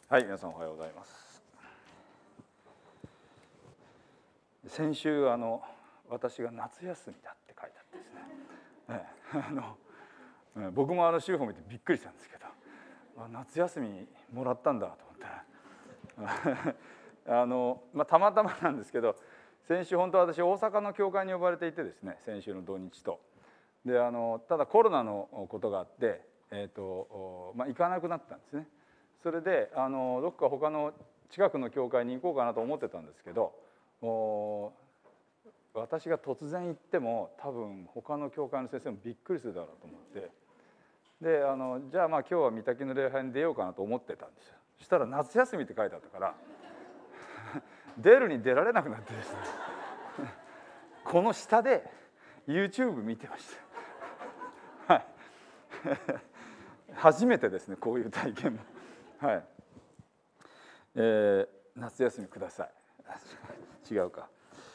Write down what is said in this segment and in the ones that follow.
はい、皆さんおはようございます。先週私が夏休みだって書いてあってですね、僕も週報見てびっくりしたんですけど、夏休みもらったんだと思ってたまたまなんですけど、先週本当は私大阪の教会に呼ばれていてですね、先週の土日とでただコロナのことがあって行かなくなったんですね。それでどっか他の近くの教会に行こうかなと思ってたんですけど、私が突然行っても多分他の教会の先生もびっくりするだろうと思ってでじゃあ今日は御嶽の礼拝に出ようかなと思ってたんですよ。そしたら夏休みって書いてあったから出るに出られなくなってですねこの下で YouTube 見てましたはい初めてですね、こういう体験もはい、夏休みください違うか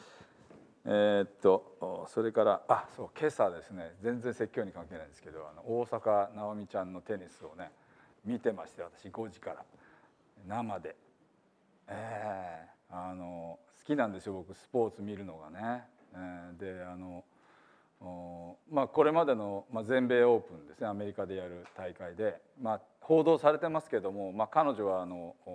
それからそう今朝ですね、全然説教に関係ないんですけど大坂なおみちゃんのテニスをね見てまして、私5時から生で、好きなんですよ僕スポーツ見るのがね、でこれまでの全米オープンですね、アメリカでやる大会で、報道されてますけども、彼女は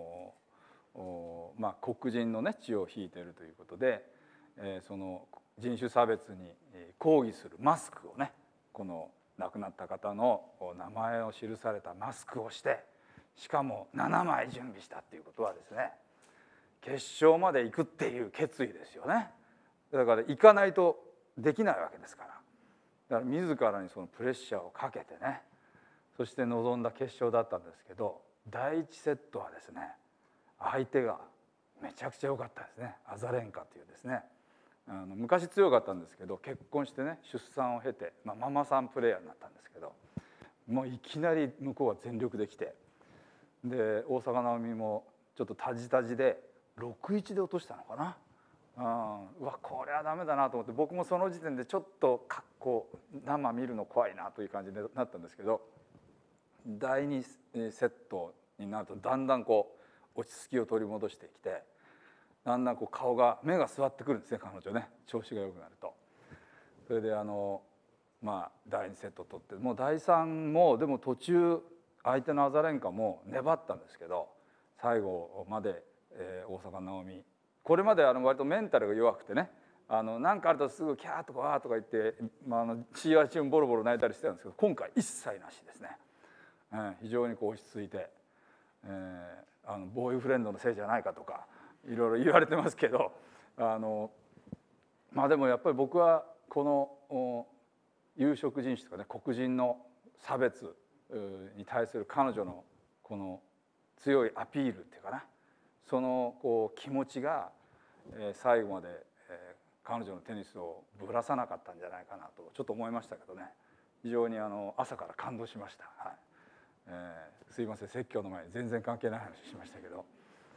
黒人のね血を引いているということで、その人種差別に抗議するマスクをね、この亡くなった方の名前を記されたマスクをして、しかも7枚準備したっていうことはですね、決勝まで行くっていう決意ですよね。だから行かないとできないわけですから、だから自らにそのプレッシャーをかけてね、そして臨んだ決勝だったんですけど、第1セットはですね、相手がめちゃくちゃ良かったですね。アザレンカというですね、昔強かったんですけど、結婚してね出産を経て、ママさんプレーヤーになったんですけど、もういきなり向こうは全力で来て、で大坂なおみもちょっとタジタジで6-1で落としたのかな。うわこれはダメだなと思って、僕もその時点でちょっと生見るの怖いなという感じになったんですけど、第2セットになるとだんだん落ち着きを取り戻してきて、だんだん目が座ってくるんですね、彼女ね、調子が良くなると。それで第2セット取って、もう第3もでも途中相手のアザレンカも粘ったんですけど、最後まで、大坂なおみ、これまで割とメンタルが弱くてね、何かあるとすぐキャーとかワーとか言って試合中ボロボロ泣いたりしてたんですけど、今回一切なしですね。非常に落ち着いて、ボーイフレンドのせいじゃないかとかいろいろ言われてますけど、でもやっぱり僕はこの有色人種とかね、黒人の差別に対する彼女のこの強いアピールっていうかな、その気持ちが最後まで彼女のテニスをぶらさなかったんじゃないかなとちょっと思いましたけどね。非常に朝から感動しました。はい、すいません、説教の前に全然関係ない話しましたけど、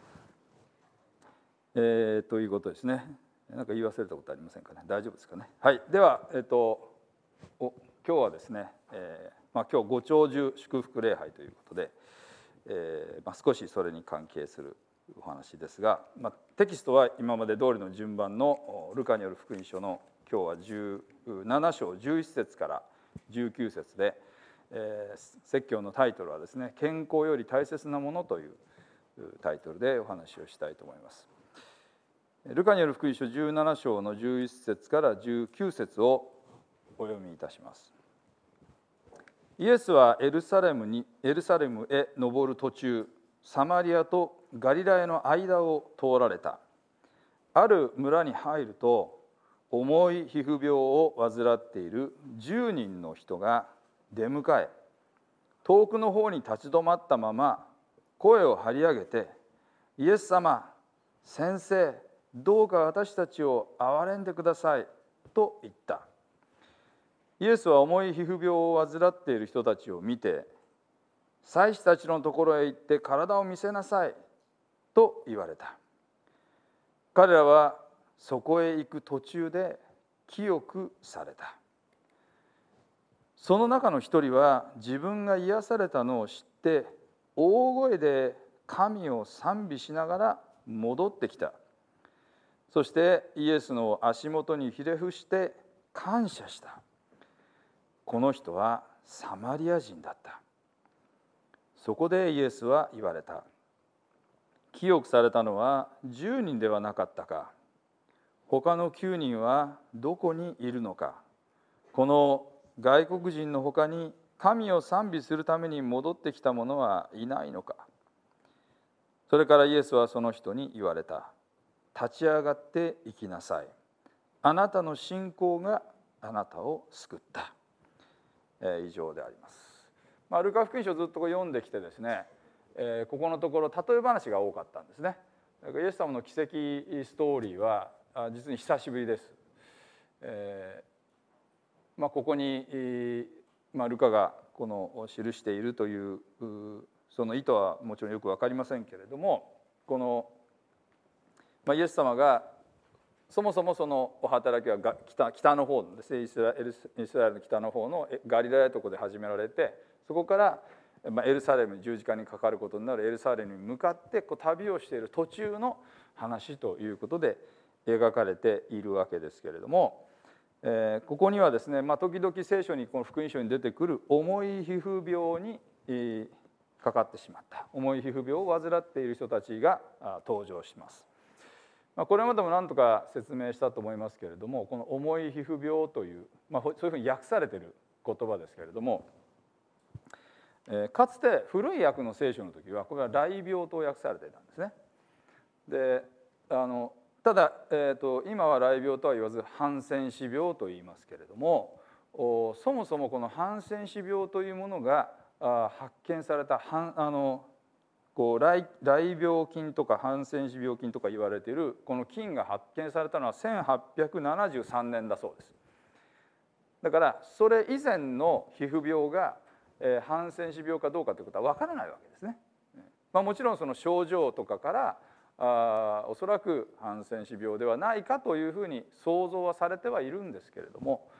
ということですね。何か言い忘れたことありませんかね。大丈夫ですかね。はい、では今日はですね、今日ご長寿祝福礼拝ということで、少しそれに関係するお話ですが、テキストは今まで通りの順番のルカによる福音書の今日は17章11節から19節で、説教のタイトルはですね、健康より大切なものというタイトルでお話をしたいと思います。ルカによる福音書17章の11節から19節をお読みいたします。イエスはエルサレムへ登る途中、サマリアとガリラヤの間を通られた。ある村に入ると、重い皮膚病を患っている10人の人が出迎え、遠くの方に立ち止まったまま声を張り上げて、イエス様、先生、どうか私たちを憐れんでくださいと言った。イエスは重い皮膚病を患っている人たちを見て、祭司たちのところへ行って体を見せなさいと言われた。彼らはそこへ行く途中で清くされた。その中の一人は自分が癒されたのを知って大声で神を賛美しながら戻ってきた。そしてイエスの足元にひれ伏して感謝した。この人はサマリア人だった。そこでイエスは言われた。清くされたのは10人ではなかったか。他の9人はどこにいるのか。この外国人の他に神を賛美するために戻ってきた者はいないのか。それからイエスはその人に言われた。立ち上がって行きなさい。あなたの信仰があなたを救った。以上であります。ルカ福音書をずっと読んできてですね、ここのところ例え話が多かったんですね。イエス様の奇跡ストーリーは実に久しぶりです。ここに、ルカがこの記しているというその意図はもちろんよく分かりませんけれども、この、イエス様がそもそもそのお働きは北の方のですね、イスラエルの北の方のガリラヤとこで始められて、そこからエルサレムに十字架にかかることになるエルサレムに向かって旅をしている途中の話ということで描かれているわけですけれども、ここにはですね、時々聖書にこの福音書に出てくる重い皮膚病にかかってしまった、重い皮膚病を患っている人たちが登場します。これまでも何とか説明したと思いますけれども、この重い皮膚病という、そういうふうに訳されている言葉ですけれども、かつて古い訳の聖書の時はこれは雷病と訳されていたんですね。でただ、今は雷病とは言わずハンセン氏病と言いますけれども、そもそもこのハンセン氏病というものが発見された雷病菌とかハンセン氏病菌とか言われているこの菌が発見されたのは1873年だそうです。だからそれ以前の皮膚病がハンセン氏病かどうかということは分からないわけですね。もちろんその症状とかからおそらくハンセン氏病ではないかというふうに想像はされてはいるんですけれども、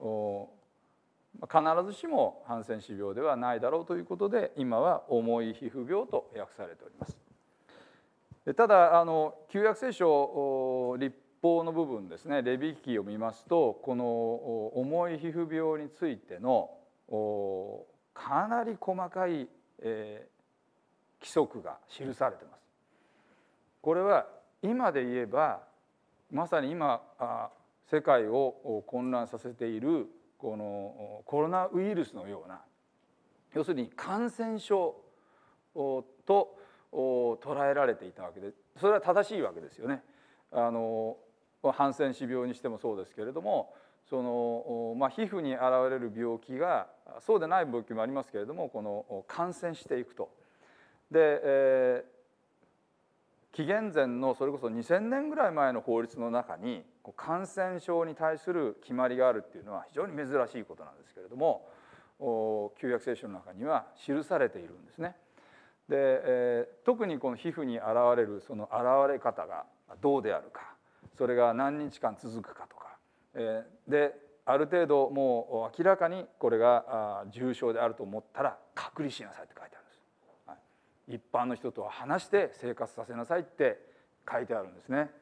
必ずしもハンセン氏病ではないだろうということで今は重い皮膚病と訳されております。ただ旧約聖書律法の部分ですね、レビ記を見ますとこの重い皮膚病についてのかなり細かい規則が記されています。これは今で言えばまさに今世界を混乱させているこのコロナウイルスのような、要するに感染症と捉えられていたわけで、それは正しいわけですよね。ハンセン氏病にしてもそうですけれども、その皮膚に現れる病気がそうでない病気もありますけれども、この感染していくと。で、紀元前のそれこそ2000年ぐらい前の法律の中に感染症に対する決まりがあるっていうのは非常に珍しいことなんですけれども、旧約聖書の中には記されているんですね。で、特にこの皮膚に現れるその現れ方がどうであるか、それが何日間続くかとか、である程度もう明らかにこれが重症であると思ったら隔離しなさいって書いてあるんです。一般の人とは話して生活させなさいって書いてあるんですね。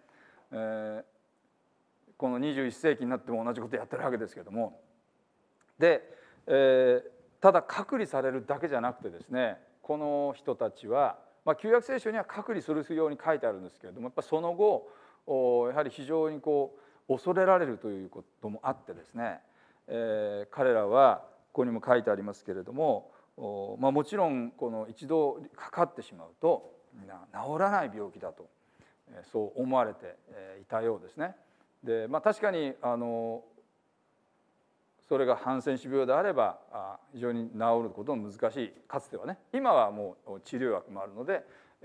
この21世紀になっても同じことやってるわけですけども、で、ただ隔離されるだけじゃなくてですね、この人たちは、旧約聖書には隔離するように書いてあるんですけれども、やっぱその後やはり非常に恐れられるということもあってですね、彼らはここにも書いてありますけれども、もちろんこの一度かかってしまうと治らない病気だとそう思われていたようですね。で、確かにそれがハンセン氏病であれば非常に治ることも難しい、かつてはね。今はもう治療薬もあるので、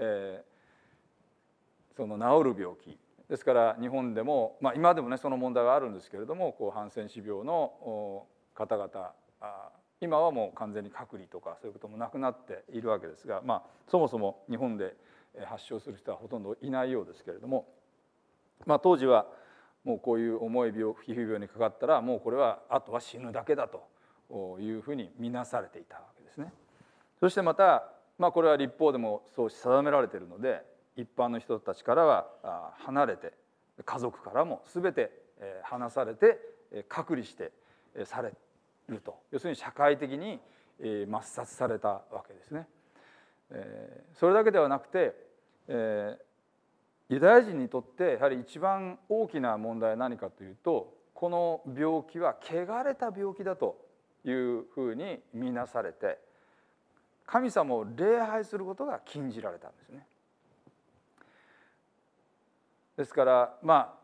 その治る病気ですから日本でも、今でもねその問題はあるんですけれども、ハンセン氏病の方々今はもう完全に隔離とかそういうこともなくなっているわけですが、そもそも日本で発症する人はほとんどいないようですけれども、当時はもうこういう重い皮膚病にかかったらもうこれはあとは死ぬだけだというふうに見なされていたわけですね。そしてまた、 これは律法でもそう定められているので、一般の人たちからは離れて、家族からも全て離されて隔離してされると、要するに社会的に抹殺されたわけですね。それだけではなくて、ユダヤ人にとってやはり一番大きな問題は何かというと、この病気は汚れた病気だというふうに見なされて、神様を礼拝することが禁じられたんですね。ですから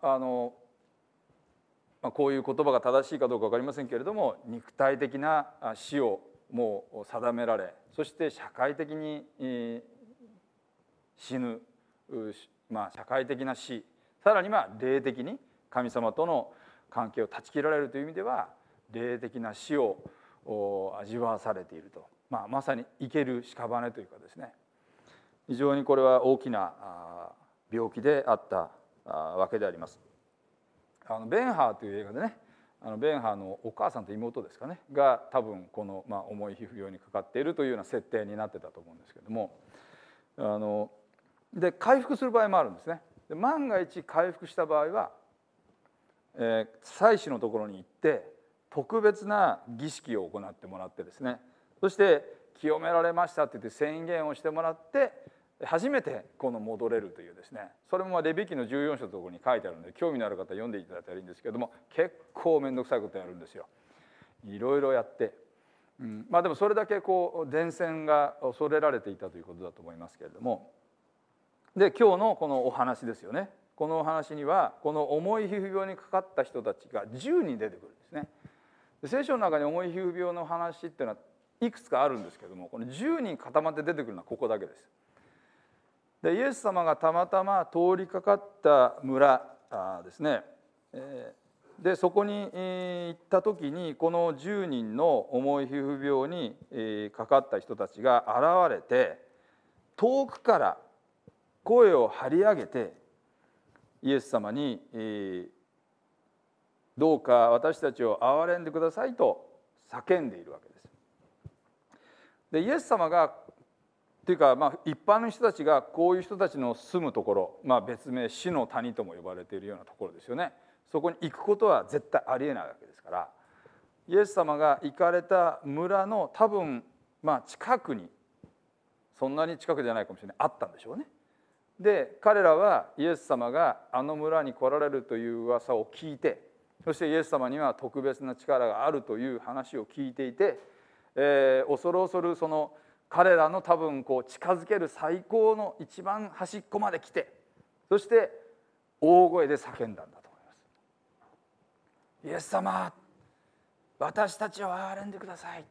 こういう言葉が正しいかどうか分かりませんけれども、肉体的な死をもう定められ、そして社会的に死ぬ、社会的な死、さらに霊的に神様との関係を断ち切られるという意味では霊的な死を味わわされていると、まさに生ける屍というかですね、非常にこれは大きな病気であったわけであります。ベンハーという映画でね、ベンハーのお母さんと妹ですかねが多分この重い皮膚病にかかっているというような設定になってたと思うんですけども、で回復する場合もあるんですね。で万が一回復した場合は、祭司のところに行って特別な儀式を行ってもらってですね、そして清められましたって言って宣言をしてもらって初めて戻れるというですね、それもレビ記の14章のところに書いてあるので、興味のある方は読んでいただいたらいいんですけども、結構面倒くさいことやるんですよ。いろいろやって、でもそれだけ伝染が恐れられていたということだと思いますけれども、で今日のこのお話ですよね。このお話にはこの重い皮膚病にかかった人たちが10人出てくるんですね。で聖書の中に重い皮膚病の話っていうのはいくつかあるんですけども、この10人固まって出てくるのはここだけです。でイエス様がたまたま通りかかった村ですね、でそこに行った時にこの10人の重い皮膚病にかかった人たちが現れて、遠くから声を張り上げてイエス様にどうか私たちを憐れんでくださいと叫んでいるわけです。でイエス様がというか一般の人たちがこういう人たちの住むところ、別名死の谷とも呼ばれているようなところですよね。そこに行くことは絶対ありえないわけですから、イエス様が行かれた村の多分近くに、そんなに近くじゃないかもしれない、あったんでしょうね。で彼らはイエス様があの村に来られるという噂を聞いて、そしてイエス様には特別な力があるという話を聞いていて、恐る恐るその彼らの多分近づける最高の一番端っこまで来て、そして大声で叫んだんだと思います。イエス様、私たちを憐れんでください。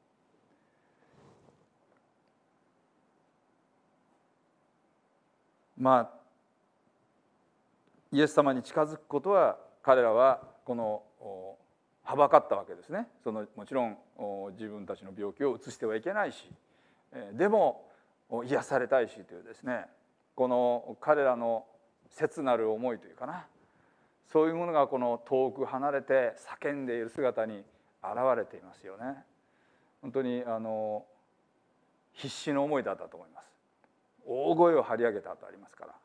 イエス様に近づくことは彼らははばかったわけですね。もちろん自分たちの病気を移してはいけないし、でも癒されたいしというですね、この彼らの切なる思いというかな、そういうものがこの遠く離れて叫んでいる姿に現れていますよね。本当に必死の思いだったと思います。大声を張り上げたとありますから。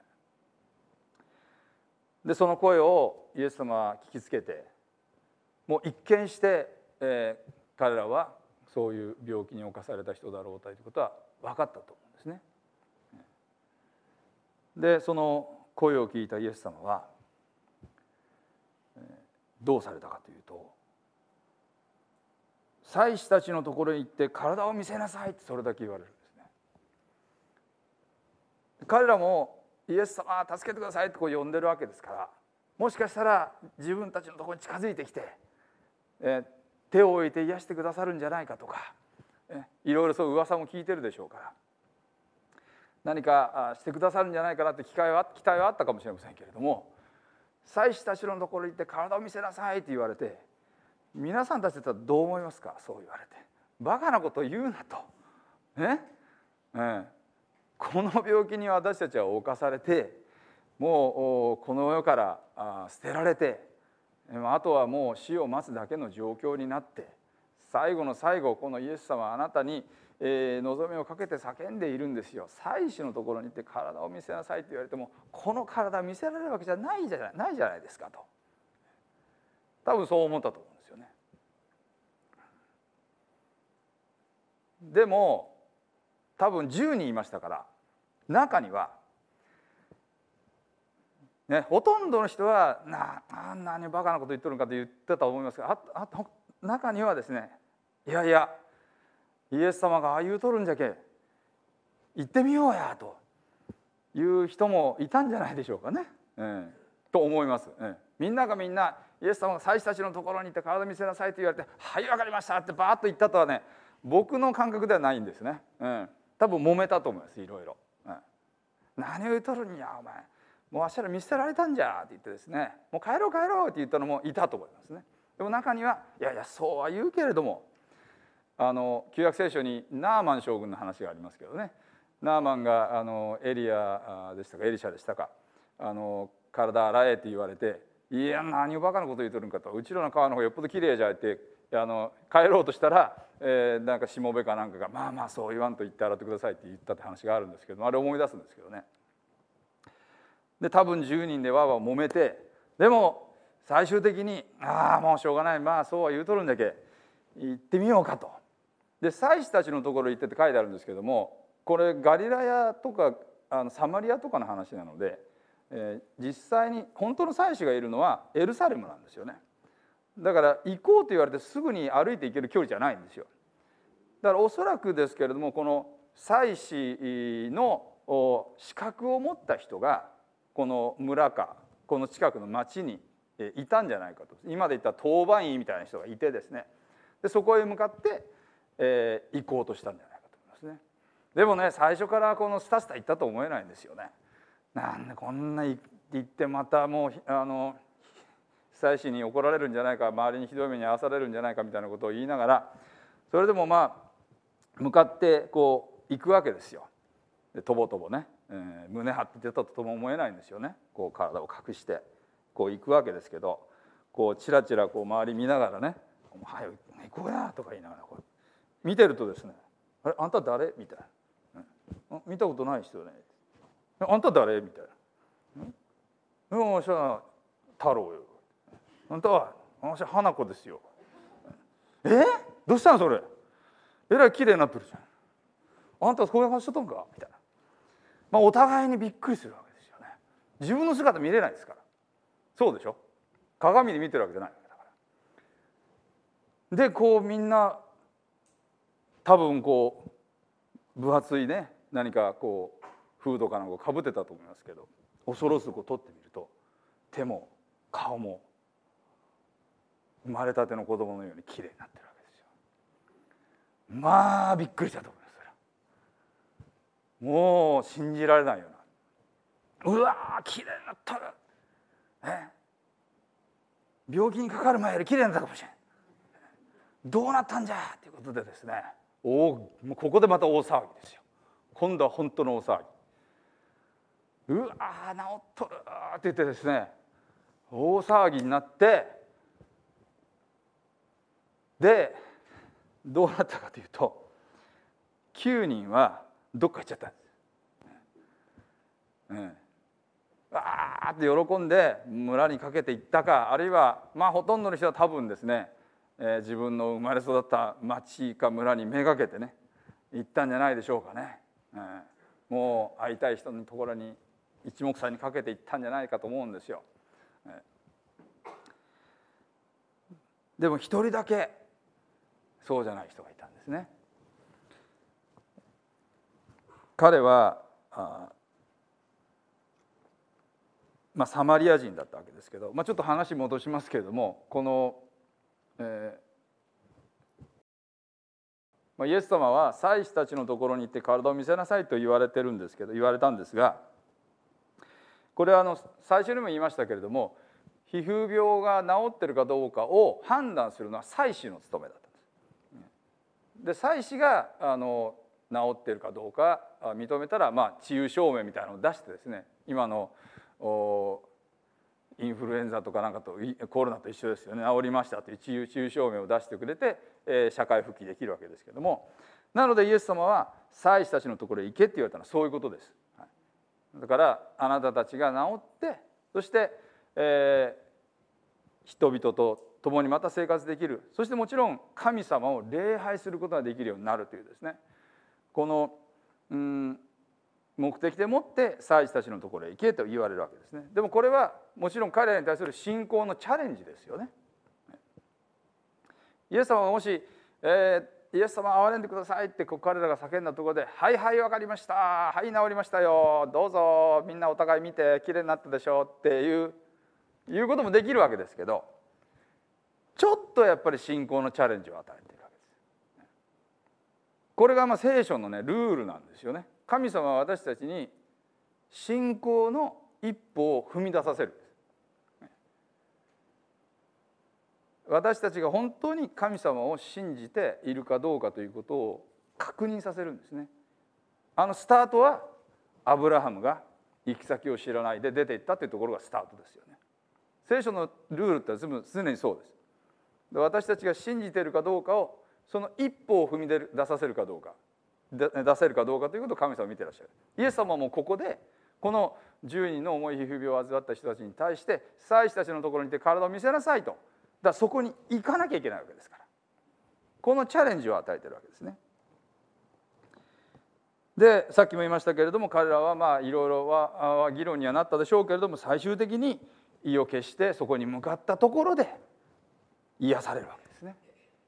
でその声をイエス様は聞きつけて、もう一見して、彼らはそういう病気に侵された人だろうということは分かったと思うんですね。でその声を聞いたイエス様はどうされたかというと、祭司たちのところに行って体を見せなさいってそれだけ言われるんですね。彼らもイエス様助けてくださいって呼んでるわけですから、もしかしたら自分たちのところに近づいてきて、手を置いて癒してくださるんじゃないかとか、いろいろそう噂も聞いてるでしょうから、何かしてくださるんじゃないかなって期待はあったかもしれませんけれども、祭司たちのところに行って体を見せなさいって言われて、皆さんたちだったらどう思いますか。そう言われてバカなこと言うなとね、この病気に私たちは侵されて、もうこの世から捨てられて、あとはもう死を待つだけの状況になって、最後の最後このイエス様はあなたに望みをかけて叫んでいるんですよ。祭司のところに行って体を見せなさいと言われても、この体見せられるわけじゃないじゃないですかと、多分そう思ったと思うんですよね。でも多分10人いましたから、中にはね、ほとんどの人は何バカなこと言っとるんかと言ってたと思いますが、中にはですね、いやいやイエス様がああ言うとるんじゃけ行ってみようやという人もいたんじゃないでしょうかね、と思います、みんながみんなイエス様が祭司たちのところに行って体見せなさいと言われて、はい分かりましたってバーッと言ったとはね、僕の感覚ではないんですね、多分揉めたと思います。いろいろ、何を言うとるんやお前、もうあっしら見捨てられたんじゃって言ってですね、もう帰ろう帰ろうって言ったのもいたと思いますね。でも中にはいやいやそうは言うけれども、旧約聖書にナーマン将軍の話がありますけどね、ナーマンがエリアでしたかエリシャでしたか、体洗えって言われて、いや何をバカなこと言うとるんかと、うちらの川の方がよっぽどきれいじゃって帰ろうとしたら、なんかしもべかなんかがまあまあそう言わんと言って洗ってくださいって言ったって話があるんですけど、あれ思い出すんですけどね。で多分10人でわわ揉めて、でも最終的にもうしょうがない、まあそうは言うとるんだけ行ってみようかと。で祭司たちのところ行ってって書いてあるんですけども、これガリラヤとかサマリアとかの話なので、実際に本当の祭司がいるのはエルサレムなんですよね。だから行こうと言われてすぐに歩いて行ける距離じゃないんですよ。だからおそらくですけれども、この祭司の資格を持った人がこの村かこの近くの町にいたんじゃないかと。今で言ったら当番員みたいな人がいてですね、でそこへ向かって行こうとしたんじゃないかと思いますね。でもね、最初からこのスタスタ行ったと思えないんですよね。なんでこんな行ってまたもう祭司に怒られるんじゃないか、周りにひどい目に遭わされるんじゃないかみたいなことを言いながら、それでもまあ向かってこう行くわけですよ。でとぼとぼね、胸張って出たとも思えないんですよね。こう体を隠してこう行くわけですけど、こうチラチラこう周り見ながらね「早く行こうや」とか言いながらこう見てるとですね「あれあんた誰?」みたいな「見たことない人ね」「あんた誰?」みたいな「よっしゃ太郎よ」「あんたは私は花子ですよ」どうしたんそれえらい綺麗になってるじゃん、あんたこういう話しとったんかみたいな、お互いにびっくりするわけですよね。自分の姿見れないですから。そうでしょ、鏡で見てるわけじゃないわけだから。でこうみんな多分こう分厚いね何かこうフードかなんかをかぶってたと思いますけど、恐ろしくこう取ってみると手も顔も生まれたての子供のように綺麗になってるわけですよ。まあびっくりしたと思います。もう信じられないような、うわ綺麗になったる、病気にかかる前より綺麗になったかもしれん、どうなったんじゃということでですね、もうここでまた大騒ぎですよ。今度は本当の大騒ぎ、うわ治っとるって言ってですね大騒ぎになって、でどうなったかというと9人はどっか行っちゃったんです。わーって喜んで村にかけて行ったか、あるいはほとんどの人は多分ですね、自分の生まれ育った町か村にめがけてね行ったんじゃないでしょうかね。もう会いたい人のところに一目散にかけて行ったんじゃないかと思うんですよ。でも一人だけそうじゃない人がいたんですね。彼はサマリア人だったわけですけど、ちょっと話戻しますけれども、この、イエス様は祭司たちのところに行って体を見せなさいと言われたんですが、これは最初にも言いましたけれども、皮膚病が治ってるかどうかを判断するのは祭司の務めだったんです。で祭司が治ってるかどうか認めたら、治癒証明みたいなのを出してですね、今のインフルエンザとかなんかとコロナと一緒ですよね、治りましたという治癒証明を出してくれて、社会復帰できるわけですけども、 なのでイエス様は祭司たちのところへ行けって言われたのはそういうことです。だからあなたたちが治って、そして、人々と共にまた生活できる、そしてもちろん神様を礼拝することができるようになるというですね、この目的でもって祭司たちのところへ行けと言われるわけですね。でもこれはもちろん彼らに対する信仰のチャレンジですよね。イエス様がもし、イエス様憐れんでくださいって彼らが叫んだところで、はいはい分かりました、はい治りましたよ、どうぞみんなお互い見てきれいになったでしょっていうこともできるわけですけど、ちょっとやっぱり信仰のチャレンジを与えているわけです。これが聖書のねルールなんですよね。神様は私たちに信仰の一歩を踏み出させるんです。私たちが本当に神様を信じているかどうかということを確認させるんですね。スタートはアブラハムが行き先を知らないで出て行ったというところがスタートですよね。聖書のルールって常にそうです。私たちが信じているかどうかを、その一歩を踏み出させるかどうか、出せるかどうかということを神様は見ていらっしゃる。イエス様もここでこの10人の重い皮膚病を患った人たちに対して祭司たちのところにいて体を見せなさいと、だからそこに行かなきゃいけないわけですから、このチャレンジを与えているわけですね。でさっきも言いましたけれども、彼らはいろいろは議論にはなったでしょうけれども、最終的に意を決してそこに向かったところで癒されるわけですね。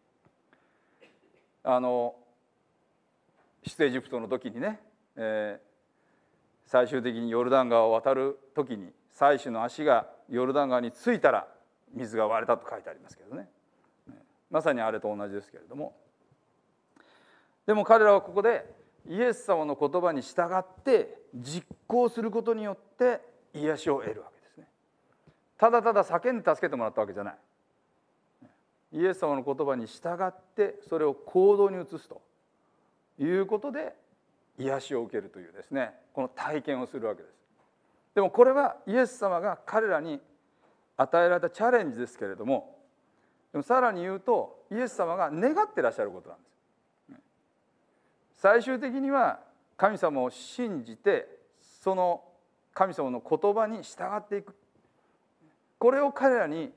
出エジプトの時にね、最終的にヨルダン川を渡る時に祭司の足がヨルダン川についたら水が割れたと書いてありますけどね、まさにあれと同じですけれども、でも彼らはここでイエス様の言葉に従って実行することによって癒しを得るわけですね。ただただ叫んで助けてもらったわけじゃない。イエス様の言葉に従ってそれを行動に移すということで癒しを受けるというですね、この体験をするわけです。でもこれはイエス様が彼らに与えられたチャレンジですけれども、でもさらに言うとイエス様が願ってらっしゃることなんです。最終的には神様を信じてその神様の言葉に従っていく、これを彼らに、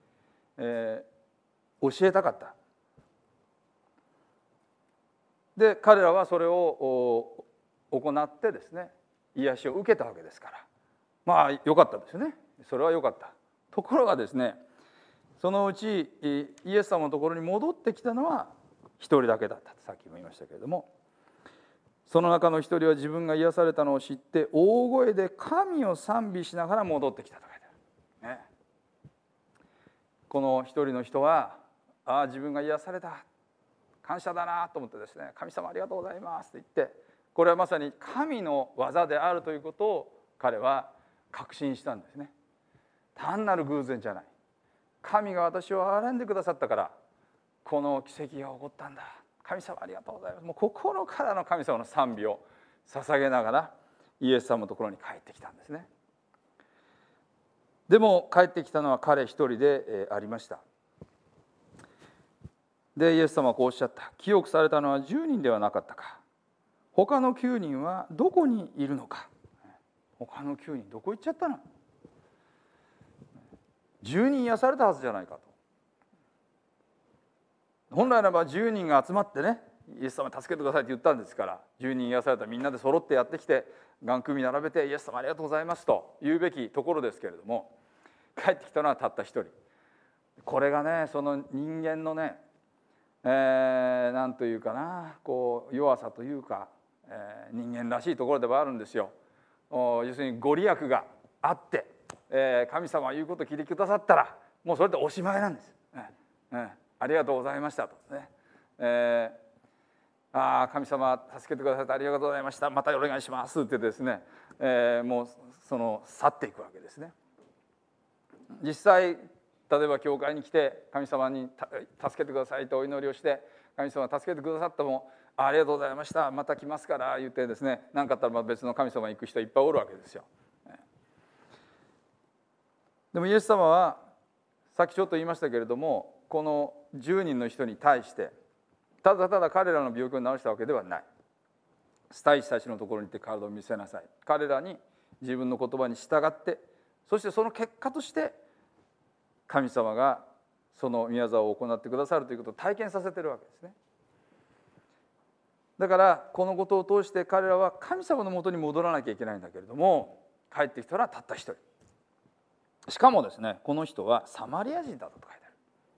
教えたかった。で彼らはそれを行ってですね、癒しを受けたわけですから、良かったですね。それは良かった。ところがですね、そのうちイエス様のところに戻ってきたのは一人だけだったとさっきも言いましたけれども、その中の一人は自分が癒されたのを知って大声で神を賛美しながら戻ってきたと書いてある、ね、この一人の人は自分が癒された、感謝だなと思ってですね、神様ありがとうございますと言って、これはまさに神の技であるということを彼は確信したんですね。単なる偶然じゃない、神が私を憐れんでくださったからこの奇跡が起こったんだ、神様ありがとうございます。もう心からの神様の賛美を捧げながらイエス様のところに帰ってきたんですね。でも帰ってきたのは彼一人でありました。でイエス様はこうおっしゃった。記憶されたのは10人ではなかったか。他の9人はどこにいるのか。他の9人どこ行っちゃったの。10人癒されたはずじゃないかと。本来ならば10人が集まってね、イエス様助けてくださいって言ったんですから、10人癒されたらみんなで揃ってやってきて眼首並べてイエス様ありがとうございますと言うべきところですけれども、帰ってきたのはたった一人。これがね、その人間のね、なんというかな、こう弱さというか、人間らしいところではあるんですよ。要するにご利益があって、神様が言うことを聞いてくださったらもうそれでおしまいなんです、ありがとうございましたとね、神様助けてくださってありがとうございました、またお願いしますってですね、もう去っていくわけですね。実際例えば教会に来て神様に助けてくださいとお祈りをして、神様助けてくださったもありがとうございましたまた来ますから言ってですね、何かあったら別の神様に行く人いっぱいおるわけですよ。でもイエス様はさっきちょっと言いましたけれども、この10人の人に対してただただ彼らの病気を治したわけではない。祭司たちのところに行って体を見せなさい。彼らに自分の言葉に従って、そしてその結果として神様がその御業を行ってくださるということを体験させているわけですね。だからこのことを通して彼らは神様のもとに戻らなきゃいけないんだけれども、帰ってきたのはたった一人。しかもですね、この人はサマリア人だと書いてあ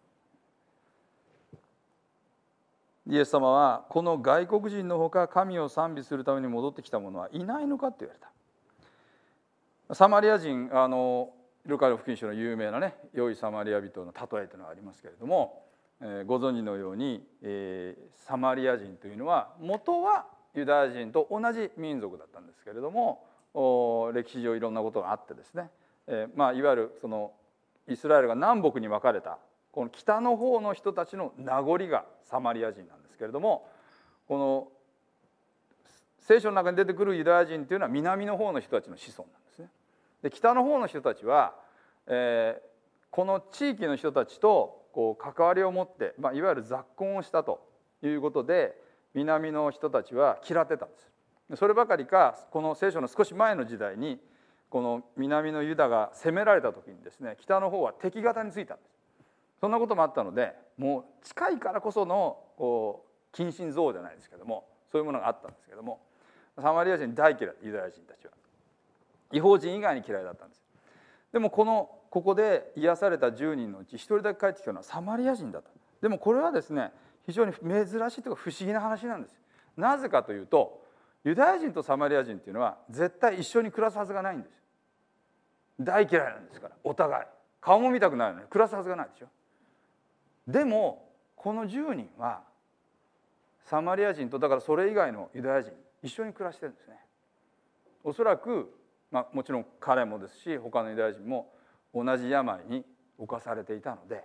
る。イエス様はこの外国人のほか神を賛美するために戻ってきた者はいないのかと言われた。サマリア人、ルカの福音書の有名なね、良いサマリア人の例えというのがありますけれども、ご存知のように、サマリア人というのは元はユダヤ人と同じ民族だったんですけれども、歴史上いろんなことがあってですね、いわゆるそのイスラエルが南北に分かれたこの北の方の人たちの名残がサマリア人なんですけれども、この聖書の中に出てくるユダヤ人というのは南の方の人たちの子孫なんですね。で北の方の人たちは、この地域の人たちとこう関わりを持って、いわゆる雑婚をしたということで南の人たちは嫌ってたんです。そればかりか、この聖書の少し前の時代にこの南のユダが攻められた時にですね、北の方は敵方についたんです。そんなこともあったので、もう近いからこその近親憎悪じゃないですけども、そういうものがあったんですけども、サマリア人大嫌い、ユダヤ人たちは異邦人以外に嫌いだったんです。でもここで癒された10人のうち1人だけ帰ってきたのはサマリア人だった。でもこれはですね、非常に珍しいというか不思議な話なんです。なぜかというと、ユダヤ人とサマリア人というのは絶対一緒に暮らすはずがないんです。大嫌いなんですから、お互い顔も見たくないのに暮らすはずがないでしょ。でもこの10人はサマリア人と、だからそれ以外のユダヤ人一緒に暮らしてるんですね。おそらく、もちろん彼もですし他のユダヤ人も同じ病に侵されていたので、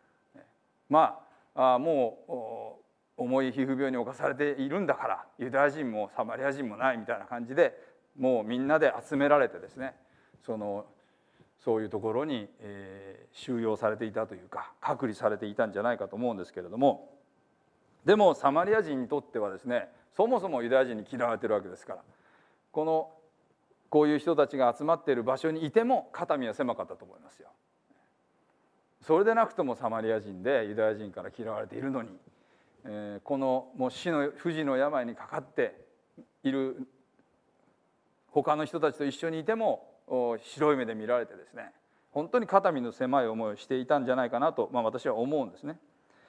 もう重い皮膚病に侵されているんだからユダヤ人もサマリア人もないみたいな感じで、もうみんなで集められてですね、そういうところに収容されていたというか隔離されていたんじゃないかと思うんですけれども、でもサマリア人にとってはですね、そもそもユダヤ人に嫌われているわけですから、こういう人たちが集まっている場所にいても肩身は狭かったと思いますよ。それでなくともサマリア人でユダヤ人から嫌われているのに、このもう不治の病にかかっている他の人たちと一緒にいても白い目で見られてですね、本当に肩身の狭い思いをしていたんじゃないかなと、私は思うんですね。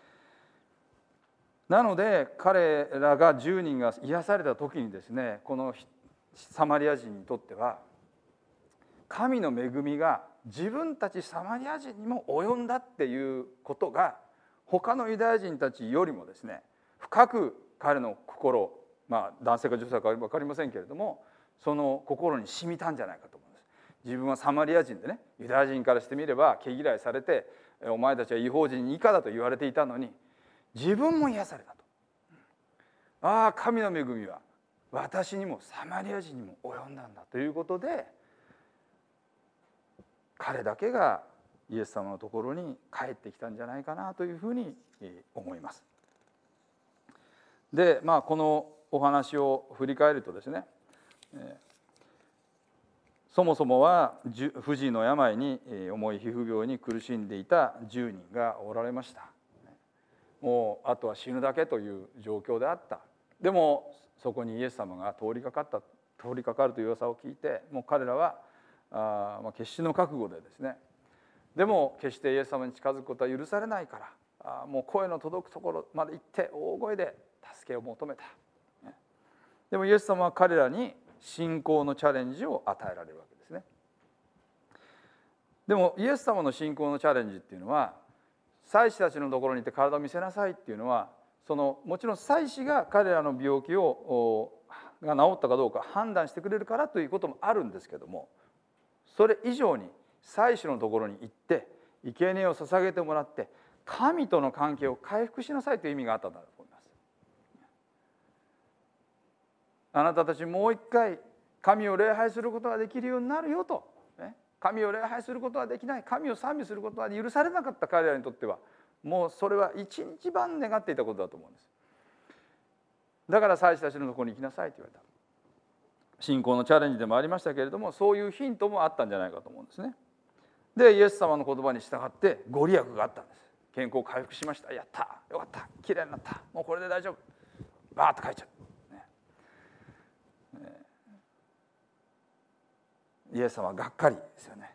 なので彼らが10人が癒された時にですね、このサマリア人にとっては神の恵みが自分たちサマリア人にも及んだっていうことが他のユダヤ人たちよりもですね、深く彼の心、男性か女性か分かりませんけれども、その心に染みたんじゃないかと思うんです。自分はサマリア人でね、ユダヤ人からしてみれば毛嫌いされて、お前たちは異邦人以下だと言われていたのに、自分も癒されたと。ああ、神の恵みは私にもサマリア人にも及んだんだということで、彼だけがイエス様のところに帰ってきたんじゃないかなというふうに思います。で、このお話を振り返るとですね、そもそもは不治の病に重い皮膚病に苦しんでいた10人がおられました。もうあとは死ぬだけという状況であった。でもそこにイエス様が通りかかるという噂を聞いて、もう彼らは決死の覚悟でですね、でも決してイエス様に近づくことは許されないから、もう声の届くところまで行って大声で助けを求めた。でもイエス様は彼らに信仰のチャレンジを与えられるわけですね。でもイエス様の信仰のチャレンジっていうのは、祭司たちのところに行って体を見せなさいっていうのは、もちろん祭司が彼らの病気が治ったかどうか判断してくれるからということもあるんですけども、それ以上に祭司のところに行って生贄を捧げてもらって神との関係を回復しなさいという意味があったんだと思います。あなたたちもう一回神を礼拝することができるようになるよと、神を礼拝することはできない、神を賛美することは許されなかった彼らにとっては、もうそれは一番願っていたことだと思うんです。 だから祭司たちのところに行きなさいと言われた。信仰のチャレンジでもありましたけれども、そういうヒントもあったんじゃないかと思うんですね。でイエス様の言葉に従ってご利益があったんです。健康回復しました。やった、よかった、きれいになった、もうこれで大丈夫、バーッと書いちゃう、イエス様はがっかりですよね。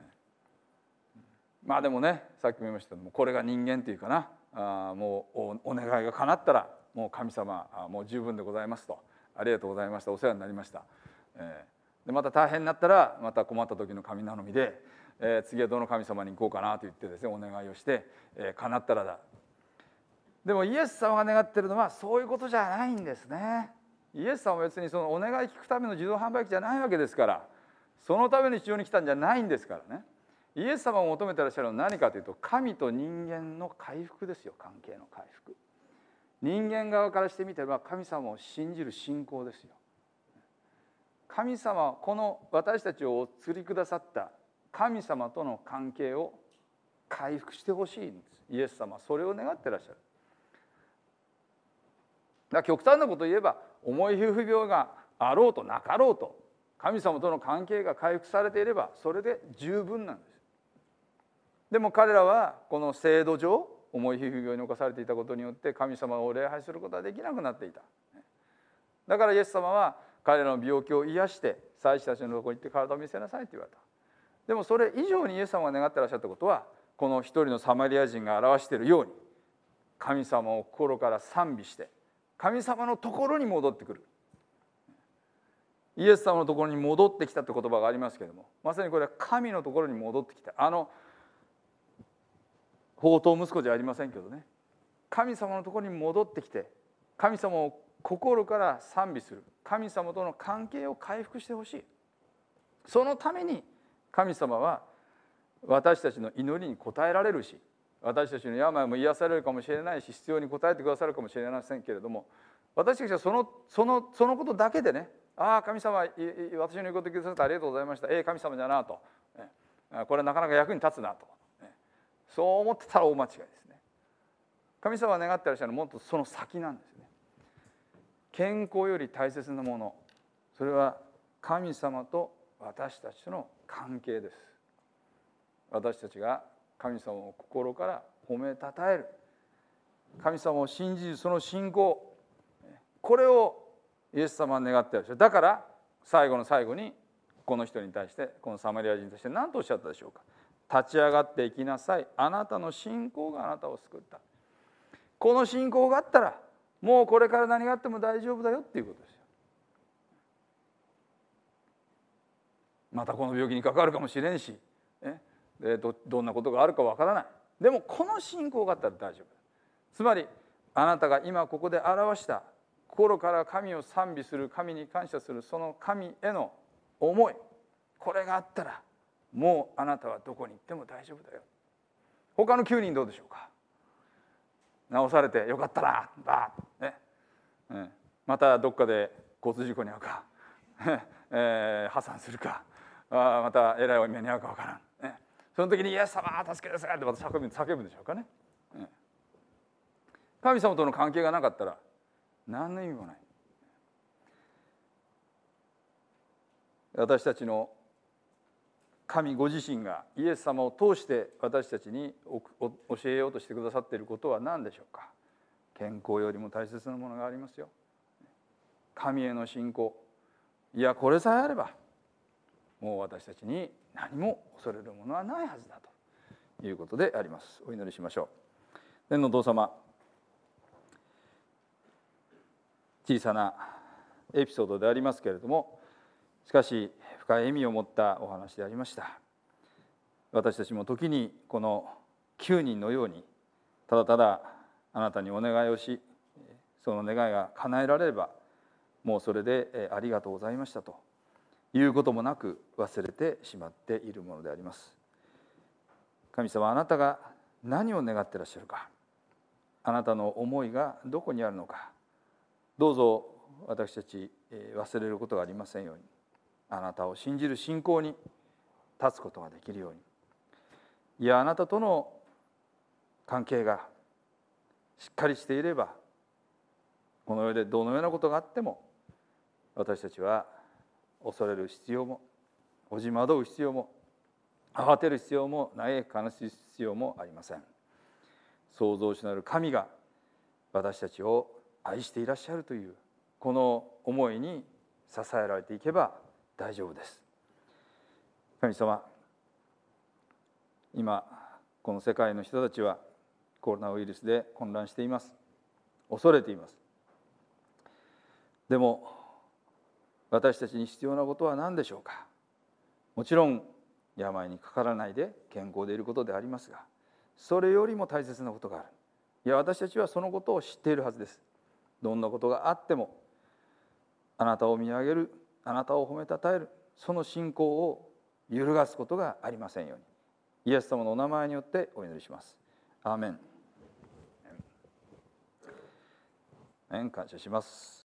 まあでもね、さっきも言いましたけども、これが人間というかな、もう お願いが叶ったらもう神様もう十分でございますと、ありがとうございました、お世話になりました、でまた大変になったらまた困った時の神頼みで、次はどの神様に行こうかなと言ってですね、お願いをして、叶ったらだ。でもイエス様が願っているのはそういうことじゃないんですね。イエス様は別にそのお願い聞くための自動販売機じゃないわけですから、そのために地上に来たんじゃないんですからね。イエス様を求めてらっしゃるのは何かというと、神と人間の回復ですよ。関係の回復。人間側からしてみてば神様を信じる信仰ですよ。神様はこの私たちをお作りくださった神様との関係を回復してほしいんです。イエス様はそれを願ってらっしゃる。だから極端なことを言えば、重い皮膚病があろうとなかろうと神様との関係が回復されていればそれで十分なんです。でも彼らはこの制度上重い皮膚病に侵されていたことによって神様を礼拝することはできなくなっていた。だからイエス様は彼らの病気を癒して祭司たちのところに行って体を見せなさいと言われた。でもそれ以上にイエス様が願ってらっしゃったことは、この一人のサマリア人が表しているように神様を心から賛美して神様のところに戻ってくる。イエス様のところに戻ってきたって言葉がありますけれども、まさにこれは神のところに戻ってきた。放蕩息子じゃありませんけどね、神様のところに戻ってきて神様を心から賛美する、神様との関係を回復してほしい。そのために神様は私たちの祈りに応えられるし、私たちの病も癒されるかもしれないし、必要に応えてくださるかもしれませんけれども、私たちはそのことだけでね、ああ神様私の言うことを聞いてくださってありがとうございました、神様だなと、これはなかなか役に立つなと、そう思ってたら大間違いですね。神様が願ってらっしゃるのはもっとその先なんですね。健康より大切なもの、それは神様と私たちとの関係です。私たちが神様を心から褒めたたえる、神様を信じるその信仰、これをイエス様は願っていらっしゃる。だから最後の最後にこの人に対して、このサマリア人に対して何とおっしゃったでしょうか。立ち上がっていきなさい、あなたの信仰があなたを救った。この信仰があったらもうこれから何があっても大丈夫だよっていうことですよ。またこの病気にかかるかもしれんし、どんなことがあるかわからない。でもこの信仰があったら大丈夫。つまりあなたが今ここで表した心から神を賛美する、神に感謝するその神への思い、これがあったらもうあなたはどこに行っても大丈夫だよ。他の9人どうでしょうか。治されてよかったな、バーッ、ね、またどっかで交通事故に遭うか、破産するか、またえらい目に遭うかわからん、その時にイエス様助けてくださいってまた叫ぶんでしょうかね。神様との関係がなかったら何の意味もない。私たちの神ご自身がイエス様を通して私たちに教えようとしてくださっていることは何でしょうか。健康よりも大切なものがありますよ。神への信仰、いやこれさえあればもう私たちに何も恐れるものはないはずだということであります。お祈りしましょう。天のお父様、小さなエピソードでありますけれども、しかし深い意味を持ったお話でありました。私たちも時にこの9人のようにただただあなたにお願いをし、その願いが叶えられればもうそれでありがとうございましたということもなく忘れてしまっているものであります。神様、あなたが何を願ってらっしゃるか、あなたの思いがどこにあるのか、どうぞ私たち忘れることがありませんように、あなたを信じる信仰に立つことができるように、いやあなたとの関係がしっかりしていればこの世でどのようなことがあっても、私たちは恐れる必要も、おじまどう必要も、慌てる必要も、嘆き悲しい必要もありません。創造主なる神が私たちを愛していらっしゃるというこの思いに支えられていけば大丈夫です。神様、今この世界の人たちはコロナウイルスで混乱しています。恐れています。でも私たちに必要なことは何でしょうか。もちろん病にかからないで健康でいることでありますが、それよりも大切なことがある。いや、私たちはそのことを知っているはずです。どんなことがあってもあなたを見上げる、あなたを褒めたたえる、その信仰を揺るがすことがありませんように、イエス様のお名前によってお祈りします。アーメン。感謝します。